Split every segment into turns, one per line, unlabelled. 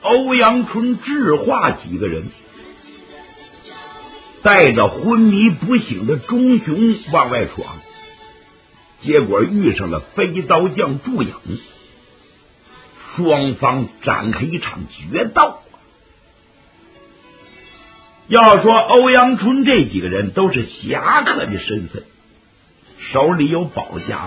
欧阳春、智化几个人带着昏迷不醒的钟雄往外闯，结果遇上了飞刀匠祝影，双方展开一场决斗。要说欧阳春这几个人都是侠客的身份，手里有宝家伙，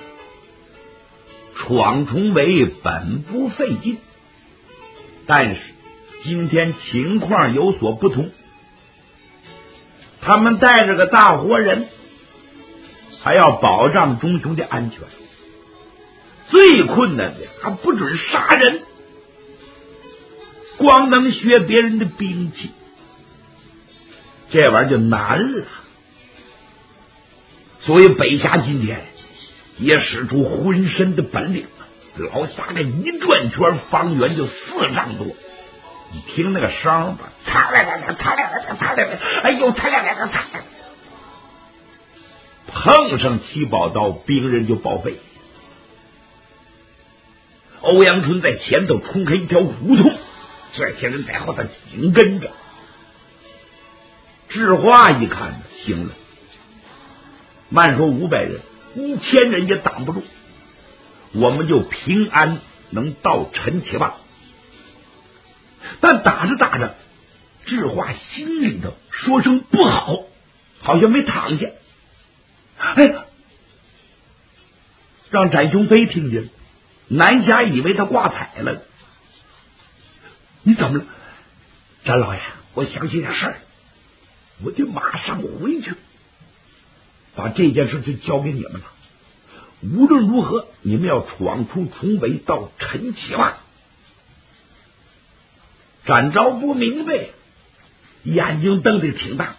闯重围本不费劲，但是今天情况有所不同，他们带着个大活人，还要保障钟雄的安全。最困难的还不准杀人，光能学别人的兵器，这玩意儿就难了。所以北侠今天也使出浑身的本领，老侠这一转圈，方圆就4丈多。你听那个声吧，擦来来来，擦来来来，擦来来，哎呦，擦来来来，擦来来，碰上七宝刀，兵人就报废。欧阳春在前头冲开一条胡同，这些人在后头紧跟着。智化一看，行了，慢说500人，1000人也挡不住，我们就平安能到陈其望。但打着打着，智化心里头说声不好，好像没躺下。哎，让展雄飞听见了，南侠以为他挂彩了。你怎么了？展老爷，我想起点事儿，我得马上回去，把这件事就交给你们了。无论如何，你们要闯出重围到陈其望。展昭不明白，眼睛瞪得挺大。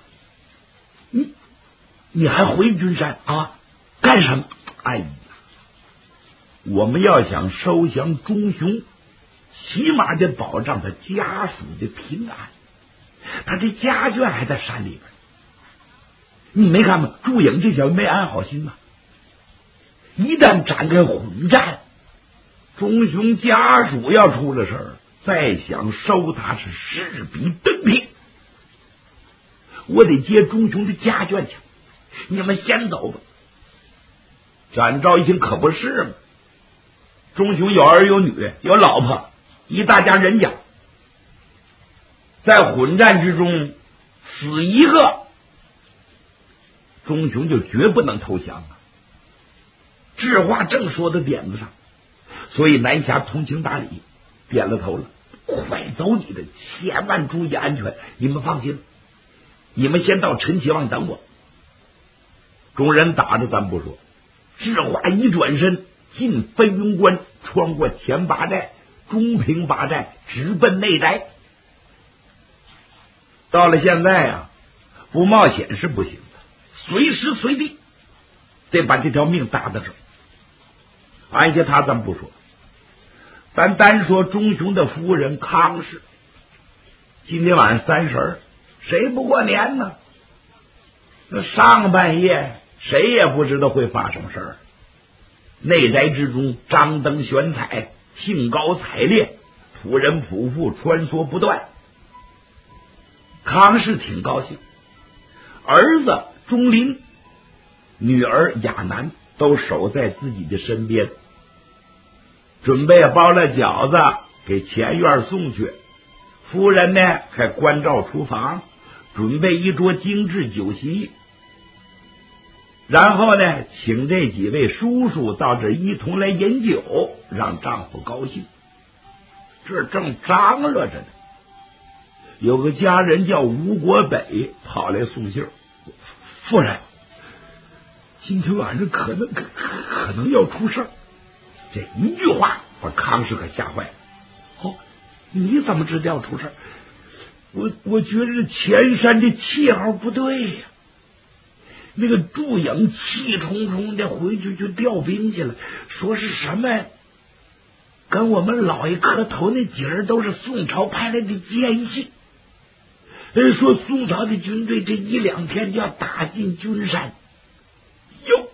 你还回君山啊？干什么？哎呀，我们要想收降钟雄，起码得保障他家属的平安。他的家眷还在山里边，你没看吗？祝影这小子没安好心呐。一旦展开混战，钟雄家属要出了事儿，再想收他是势比登天。我得接钟雄的家眷去，你们先走吧。展昭一听，可不是嘛，钟雄有儿有女，有老婆，一大家人家，在混战之中死一个，钟雄就绝不能投降啊。智化正说到点子上，所以南侠通情达理，点了头了。快走你的，千万注意安全，你们放心，你们先到陈其望等我。众人打着咱不说，智化一转身进飞云关，穿过前八寨、中平八寨，直奔内宅。到了现在啊，不冒险是不行的，随时随地得把这条命搭在这儿。安下他咱不说，咱单说钟雄的夫人康氏，今天晚上30，谁不过年呢？那上半夜谁也不知道会发生事儿。内宅之中张灯悬彩，兴高采烈，仆人仆妇穿梭不断。康氏挺高兴，儿子钟林、女儿亚楠都守在自己的身边，准备包了饺子给前院送去。夫人呢还关照厨房，准备一桌精致酒席，然后呢请这几位叔叔到这一同来饮酒，让丈夫高兴。这正张罗着呢，有个家人叫吴国北跑来送信儿，夫人，今天晚上可能要出事儿。这一句话把康氏可吓坏了。哦，你怎么知道要出事儿？我觉着前山的气号不对呀。那个祝影气冲冲的回去就调兵去了，说是什么跟我们老爷磕头那几人都是宋朝派来的奸细，说宋朝的军队这1-2天就要打进军山。哟，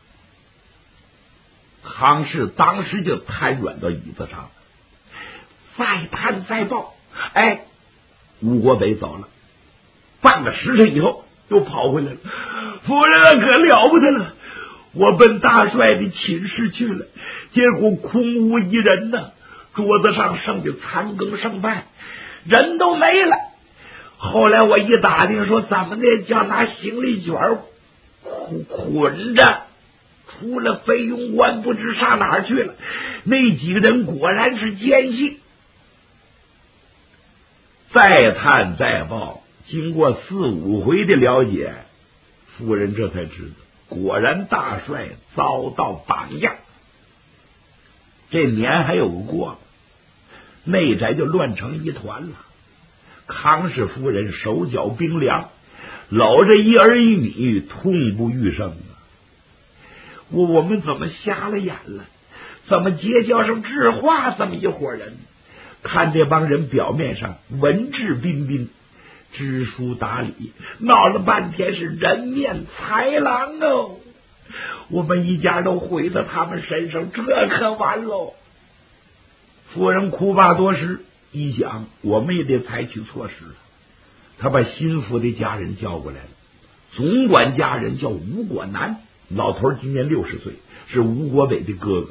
康氏当时就瘫软到椅子上， 再探再报。哎，吴国北走了，半个时辰以后又跑回来了。夫人可了不得了，我奔大帅的寝室去了，结果空无一人呢，桌子上剩的残羹剩饭，人都没了。后来我一打听说怎么的，叫拿行李卷捆着出了飞庸关，不知上哪儿去了。那几个人果然是奸细。再探再报，经过4、5回的了解，夫人这才知道，果然大帅遭到绑架。这年还有过，内宅就乱成一团了。康氏夫人手脚冰凉，搂着一儿一女，痛不欲生啊！我们怎么瞎了眼了？怎么结交上智化这么一伙人？看这帮人表面上文质彬彬，知书达理，闹了半天是人面豺狼哦！我们一家都毁在他们身上，这可完喽！夫人哭罢多时，一想我们也得采取措施了。他把心腹的家人叫过来了，总管家人叫吴国南，老头今年60岁，是吴国北的哥哥。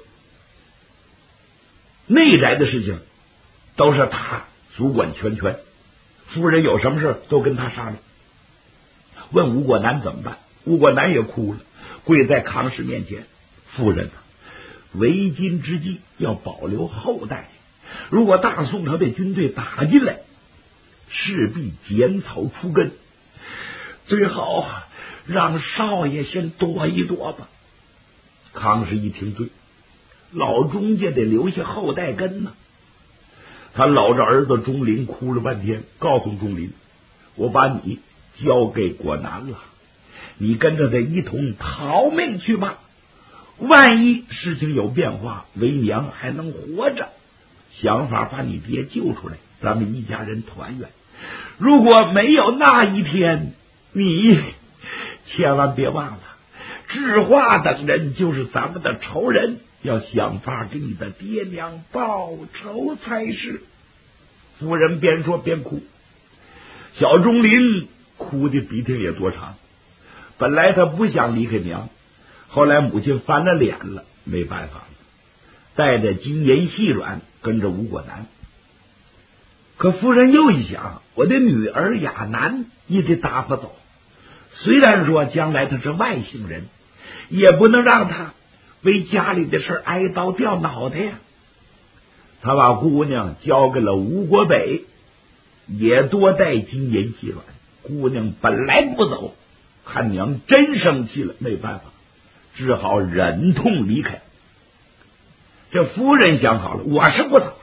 内宅的事情都是他主管全权，夫人有什么事都跟他商量。问吴国南怎么办，吴国南也哭了，跪在康氏面前：夫人啊，为今之计要保留后代，如果大宋朝的军队打进来，势必剪草除根，最好让少爷先躲一躲吧。康氏一听，对，老钟家得留下后代根呢。他搂着儿子钟林哭了半天，告诉钟林：我把你交给国南了，你跟着他一同逃命去吧，万一事情有变化，为娘还能活着，想法把你爹救出来，咱们一家人团圆。如果没有那一天，你千万别忘了，智化等人就是咱们的仇人，要想法给你的爹娘报仇才是。夫人边说边哭，小钟林哭的鼻涕也多长。本来他不想离开娘，后来母亲翻了脸了，没办法了，带着金银细软跟着吴国南。可夫人又一想，我的女儿亚楠也得打发走，虽然说将来他是外姓人，也不能让他为家里的事挨刀掉脑袋呀。他把姑娘交给了吴国北，也多带金银细软。姑娘本来不走，看娘真生气了，没办法，只好忍痛离开。这夫人想好了，我是不走了，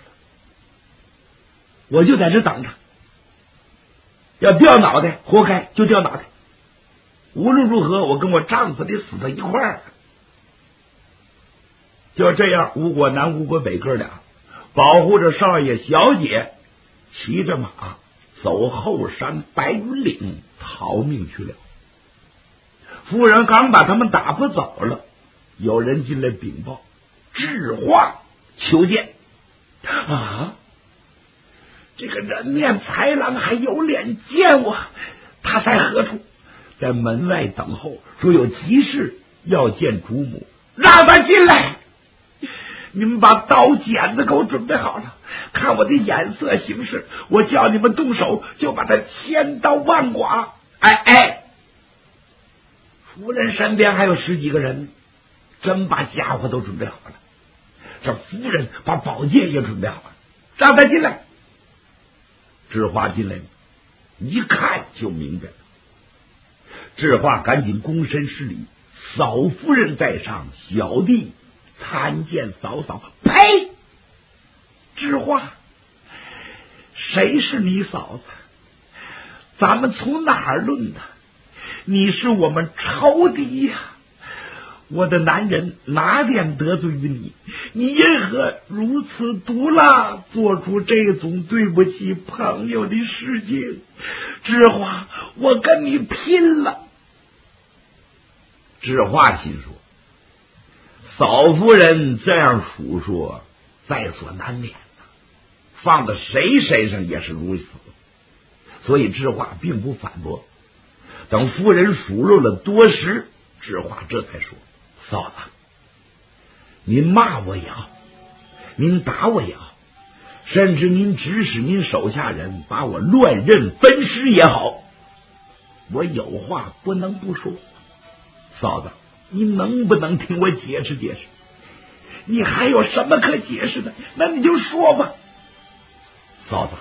我就在这等着，要掉脑袋活该就掉脑袋，无论如何我跟我丈夫得死在一块儿。就这样，吴国南吴国北哥俩保护着少爷小姐，骑着马走后山白云岭逃命去了。夫人刚把他们打发走了，有人进来禀报，智化求见。啊，这个人面豺狼还有脸见我？他在何处？在门外等候，说有急事要见主母，让他进来。你们把刀剪子给我准备好了，看我的眼色行事，我叫你们动手就把他千刀万剐。哎，夫人身边还有10几个人，真把家伙都准备好了。这夫人把宝剑也准备好了，让他进来。智化进来了，一看就明白了。智化赶紧躬身施礼，嫂夫人在上，小弟参见嫂嫂。呸！智化，谁是你嫂子？咱们从哪儿论的？你是我们仇敌呀！我的男人哪点得罪于你？你因何如此毒辣，做出这种对不起朋友的事情？智化，我跟你拼了！智化心说，嫂夫人这样数说，在所难免。 放到谁身上也是如此。所以智化并不反驳。等夫人数落了多时，智化这才说：嫂子，您骂我也好，您打我也好，甚至您指使您手下人把我乱刃分尸也好，我有话不能不说。嫂子，你能不能听我解释解释？你还有什么可解释的？那你就说吧。嫂子，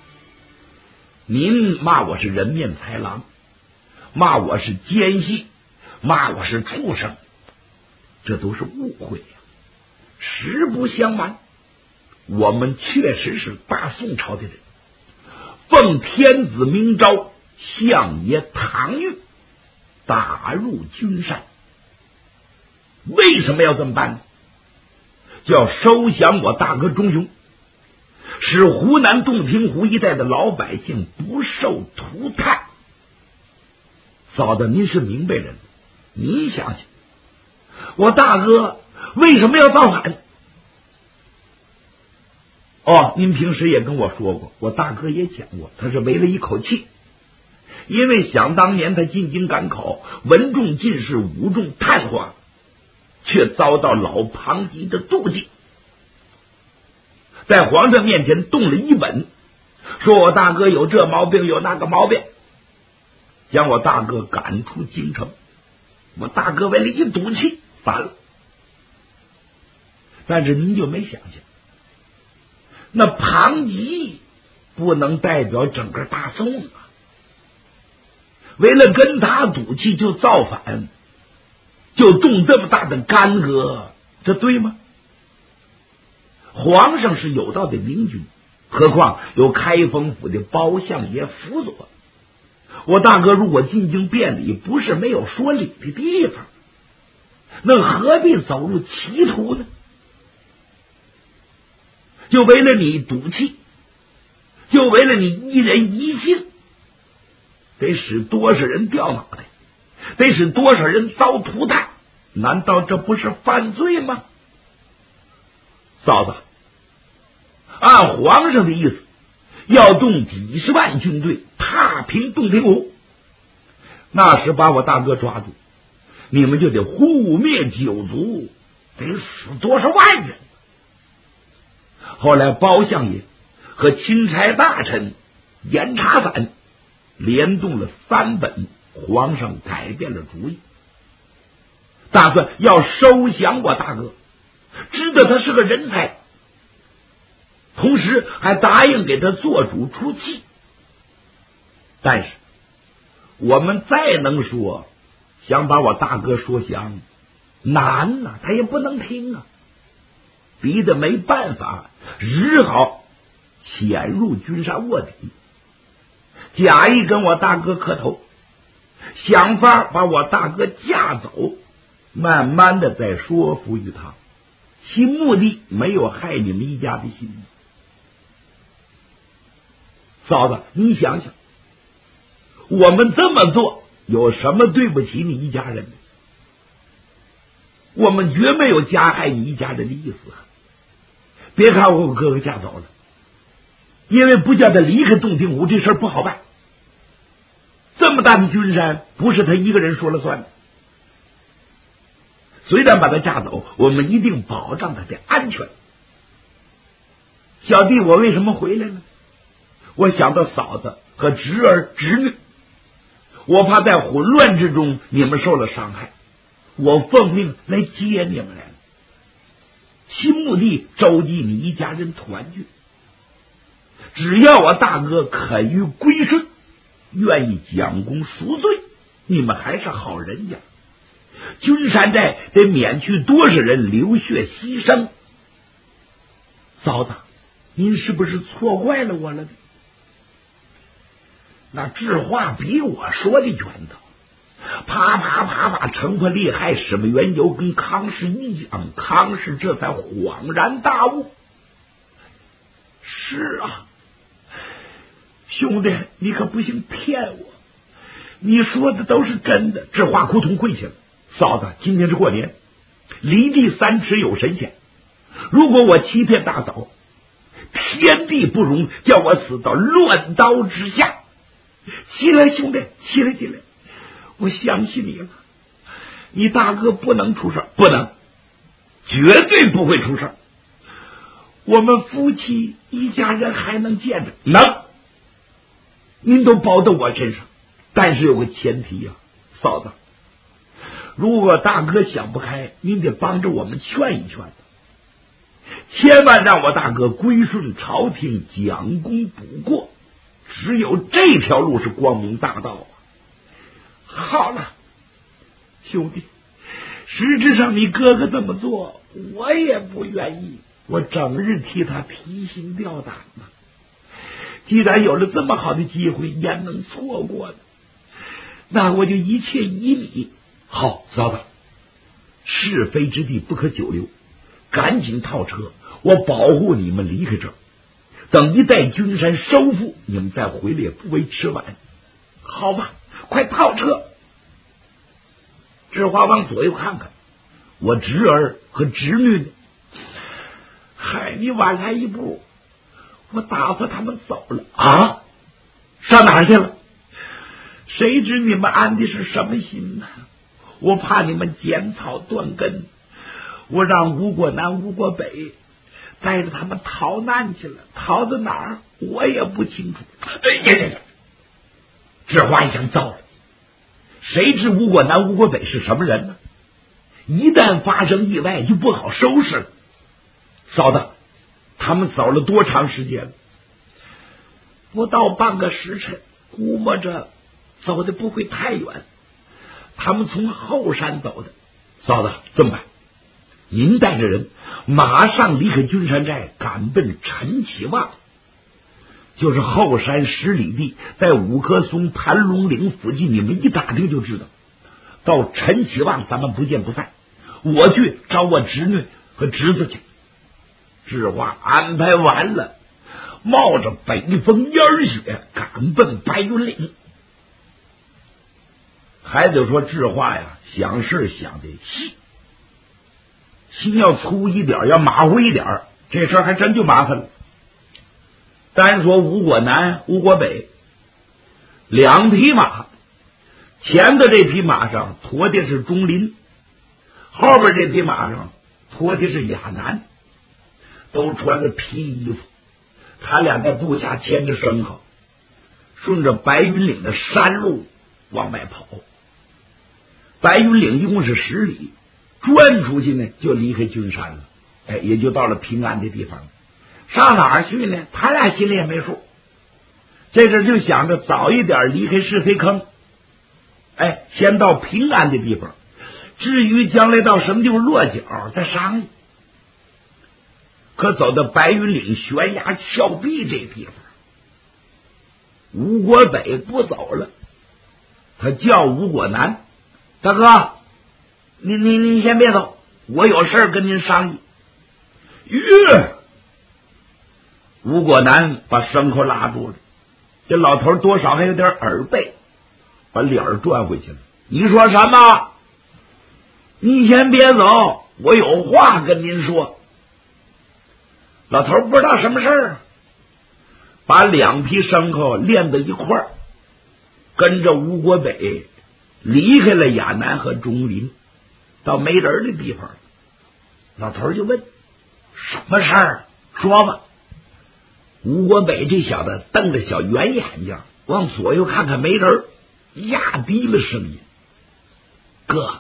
您骂我是人面豺狼，骂我是奸细，骂我是畜生，这都是误会呀。实不相瞒，我们确实是大宋朝的人，奉天子明诏，相爷唐谕，打入君山。为什么要这么办呢？就要收降我大哥忠雄，使湖南洞庭湖一带的老百姓不受涂炭。嫂子，您是明白人，您想想，我大哥为什么要造反？您平时也跟我说过，我大哥也讲过，他是为了一口气。因为想当年他进京赶考，文中进士，武中探花，却遭到老庞吉的妒忌，在皇上面前动了一本，说我大哥有这毛病有那个毛病，将我大哥赶出京城。我大哥为了一赌气反了。但是您就没想想，那庞吉不能代表整个大宋啊，为了跟他赌气就造反，就动这么大的干戈，这对吗？皇上是有道的明君，何况有开封府的包相爷辅佐。我大哥如果进京辩理，不是没有说理的地方，那何必走入歧途呢？就为了你赌气，就为了你一人一姓，得使多少人掉脑袋，得使多少人遭涂炭，难道这不是犯罪吗？嫂子，按皇上的意思，要动几十万军队踏平洞庭湖，那时把我大哥抓住，你们就得护灭九族，得死多少万人。后来包相爷和钦差大臣严查散联动了3本，皇上改变了主意，打算要收降我大哥，知道他是个人才，同时还答应给他做主出气。但是我们再能说想把我大哥说降，难呐，他也不能听啊，逼得没办法，只好潜入君山卧底，假意跟我大哥磕头，想法把我大哥架走，慢慢的再说服于他，其目的没有害你们一家的心。嫂子，你想想，我们这么做有什么对不起你一家人呢？我们绝没有加害你一家人的意思。别看我哥哥架走了，因为不叫他离开洞庭湖，这事不好办。这么大的军山不是他一个人说了算的，虽然把他架走，我们一定保障他的安全。小弟我为什么回来呢？我想到嫂子和侄儿侄女，我怕在混乱之中你们受了伤害，我奉命来接你们来了，其目的召集你一家人团聚。只要我大哥肯于归顺，愿意将功赎罪，你们还是好人家，君山寨得免去多少人流血牺牲。嫂子，您是不是错怪了我了呢？那智化比我说的远的，啪啪啪把城破利害什么缘由跟康氏一讲，康氏这才恍然大悟。是啊，兄弟，你可不行骗我，你说的都是真的。智化哭痛跪下了，嫂子，今天是过年，离地3尺有神仙，如果我欺骗大嫂， 天地不容，叫我死到乱刀之下。起来，兄弟，起来，起来！我相信你了，你大哥不能出事，不能，绝对不会出事。我们夫妻一家人还能见着，能，您都保到我身上。但是有个前提呀，嫂子，如果大哥想不开，您得帮着我们劝一劝，千万让我大哥归顺朝廷，将功补过。只有这条路是光明大道啊！好了，兄弟，实质上你哥哥这么做，我也不愿意。我整日替他提心吊胆呢。既然有了这么好的机会，焉能错过呢？那我就一切依你。好，嫂子，是非之地不可久留，赶紧套车，我保护你们离开这儿。等一带君山收复，你们再回来也不为迟晚。好吧，快套车！智华往左右看看，我侄儿和侄女呢？嗨，你晚来一步，我打发他们走了啊！上哪儿去了？谁知你们安的是什么心呢？我怕你们剪草断根，我让吴国南、吴国北带着他们逃难去了，逃到哪儿我也不清楚。哎呀，这话一想，糟了！谁知吴国南、吴国北是什么人呢？一旦发生意外，就不好收拾了。嫂子，他们走了多长时间了？不到半个时辰，估摸着走的不会太远。他们从后山走的。嫂子，这么办？您带着人马上离开君山寨，赶奔陈启旺，就是后山10里地，在五棵松盘龙岭附近，你们一打听就知道。到陈启旺，咱们不见不散。我去找我侄女和侄子去。智华安排完了，冒着北风烟雪，赶奔白云岭。还得说智华呀，想事想的细。心要粗一点，要马虎一点，这事儿还真就麻烦了。单说吴国南、吴国北2匹马，前的这匹马上驮的是钟林，后边这匹马上驮的是亚南，都穿着皮衣服。他俩在部下牵着牲口，顺着白云岭的山路往外跑。白云岭一共是10里，转出去呢就离开君山了，也就到了平安的地方了。上哪儿去呢？他俩心里也没数。这阵就想着早一点离开是非坑，先到平安的地方，至于将来到什么地方落脚再商议。可走到白云岭悬崖峭壁这地方，吴国北不走了，他叫吴国南，大哥，您先别走，我有事跟您商议。吴国南把牲口拉住了，这老头多少还有点耳背，把脸转回去了。你说什么？你先别走，我有话跟您说。老头不知道什么事儿，把2匹牲口连在一块儿，跟着吴国北离开了亚南和钟林，到没人的地方。老头就问：什么事儿？说吧。吴国北这小子瞪着小圆眼睛，往左右看看没人，压低了声音：哥，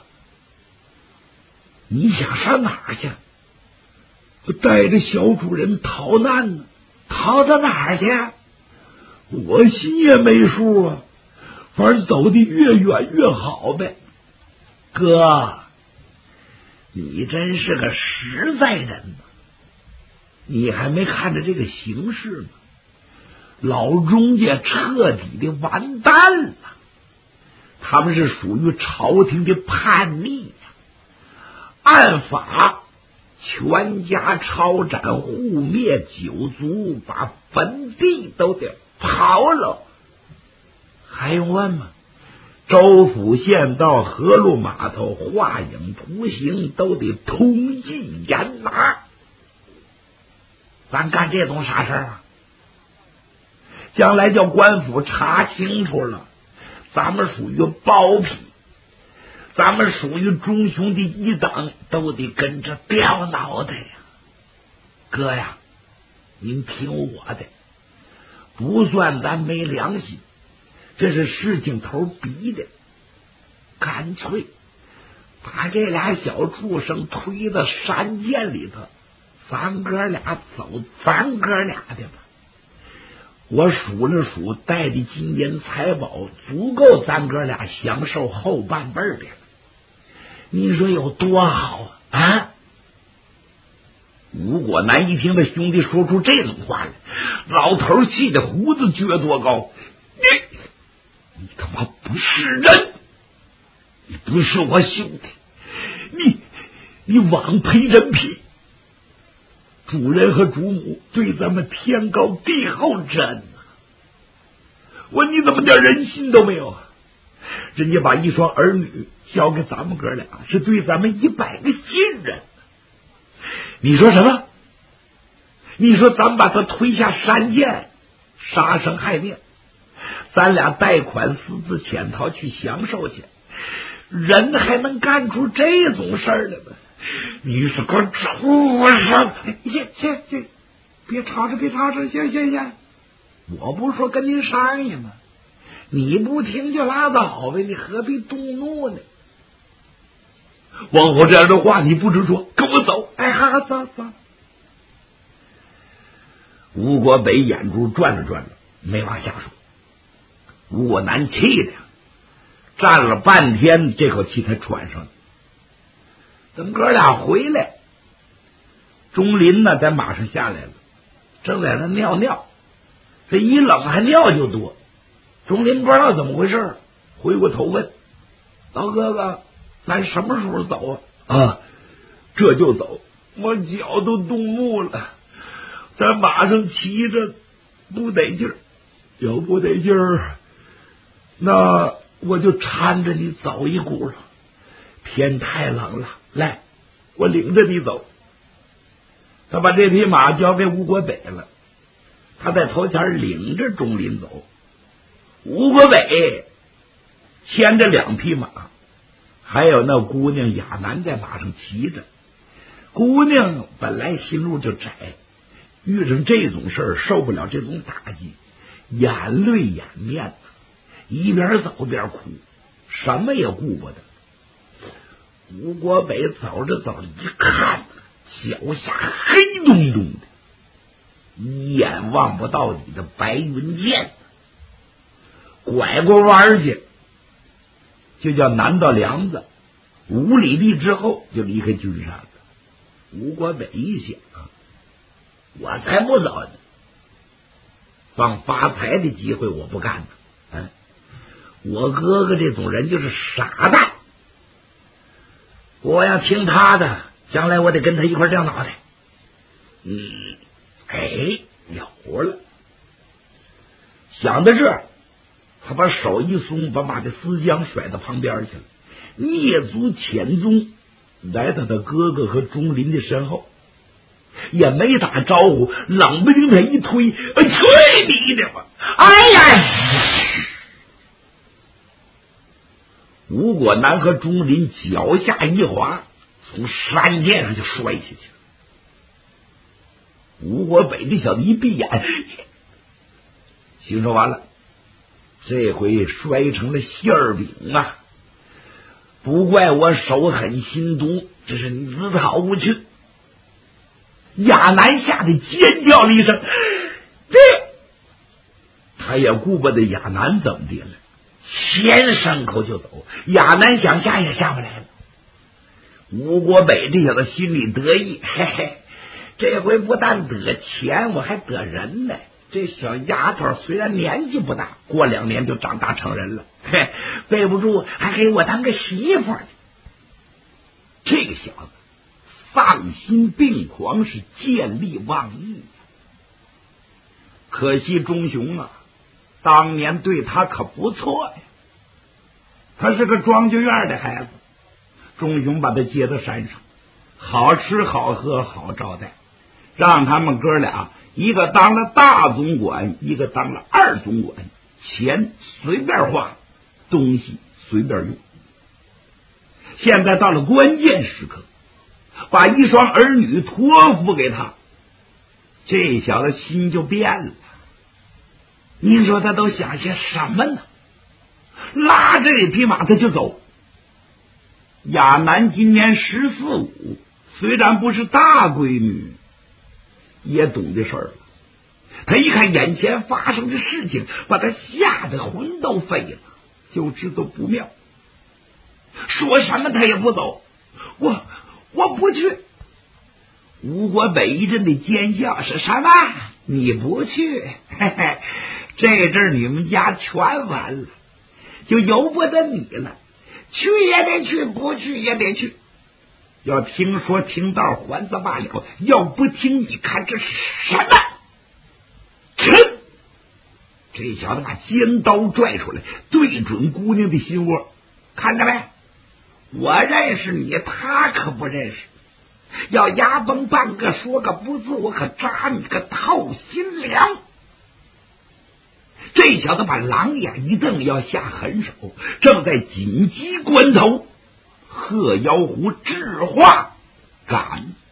你想上哪儿去？我带着小主人逃难呢。逃到哪儿去？我心也没数啊，反正走得越远越好呗。哥，你真是个实在人呐！你还没看着这个形势吗？老钟家彻底的完蛋了，他们是属于朝廷的叛逆呀，按法全家抄斩互灭9族，把坟地都得刨了。还用问吗？州府县道、河路码头、画影图形都得通缉严拿。 咱干这种啥事儿啊？将来叫官府查清楚了，咱们属于包庇，咱们属于忠兄弟一党，都得跟着掉脑袋呀！哥呀，您听我的，不算咱没良心，这是事情头逼的，干脆把这俩小畜生推到山涧里头，咱哥俩走咱哥俩的吧。我数了数带的金银财宝，足够咱哥俩享受后半辈的了。你说有多好啊？吴国南一听他兄弟说出这种话来，老头气得胡子撅多高。你他妈不是人，你不是我兄弟，你枉赔人品。主人和主母对咱们天高地厚真，你怎么点人心都没有啊？人家把一双儿女交给咱们哥俩，是对咱们100个信任。你说什么？你说咱们把他推下山涧，杀生害命，咱俩贷款私自潜逃去享受去，人还能干出这种事儿来吗？你是个畜生！行，别吵着，行，我不是说跟您商议吗？你不听就拉倒呗，你何必动怒呢？往后这样的话你不准说，跟我走！哎，好，走。吴国北眼珠转了，没往下说。吴国南气的站了半天，这口气才喘上了。等哥俩回来，钟林呢在马上下来了，正在那尿，这一冷还尿就多。钟林不知道怎么回事，回过头问老哥哥，咱什么时候走啊？这就走，我脚都冻木了，在马上骑着不得劲儿，有不得劲儿，那我就搀着你走一股了。天太冷了，来，我领着你走。他把这匹马交给吴国北了，他在头前领着钟林走。吴国北牵着2匹马，还有那姑娘亚楠在马上骑着。姑娘本来心路就窄，遇上这种事儿受不了这种打击，眼泪掩面，一边走边哭，什么也顾不得。吴国北走着一看，脚下黑洞洞的，一眼望不到底的白云涧，拐过弯去就叫南到梁子，5里地之后就离开君山了。吴国北一想，我才不走呢，放发财的机会我不干呢。我哥哥这种人就是傻蛋，我要听他的，将来我得跟他一块掉脑袋。有了。想到这儿，他把手一松，把马的丝缰甩到旁边去了，蹑足潜踪，来到他哥哥和钟林的身后，也没打招呼，冷不丁他一推，催你的吧！哎呀！吴国南和钟林脚下一滑，从山涧上就摔下去了。吴国北这小子一闭眼，心说完了，这回摔成了馅儿饼啊！不怪我手狠心毒，这是你自讨无趣。亚楠吓得尖叫了一声，他也顾不得亚楠怎么的了，先上口就走。亚楠想下也下不来了。吴国北这小子心里得意，嘿嘿，这回不但得钱，我还得人呢。这小丫头虽然年纪不大，过2年就长大成人了，嘿，背不住还给我当个媳妇呢。这个小子丧心病狂，是见利忘义。可惜钟雄啊，当年对他可不错呀。他是个庄稼院的孩子，钟雄把他接到山上，好吃好喝好招待， 让他们哥俩一个当了大总管，一个当了二总管，钱随便花，东西随便用。现在到了关键时刻，把一双儿女托付给他，这小子心就变了。您说他都想些什么呢？拉着这匹马他就走。亚楠今年14、15，虽然不是大闺女，也懂这事儿了。他一看眼前发生的事情，把他吓得魂都飞了，就知道不妙。说什么他也不走，我不去。吴国北一阵的尖笑，是什么？你不去？嘿嘿，这阵你们家全完了，就由不得你了。去也得去，不去也得去。要听说听道还则罢了，要不听，你看这是什么？这小子把尖刀拽出来，对准姑娘的心窝。看着没？我认识你，他可不认识。要牙崩半个说个不字，我可扎你个透心凉。这小子把狼眼一瞪，要下狠手。正在紧急关头，鹤妖狐智化赶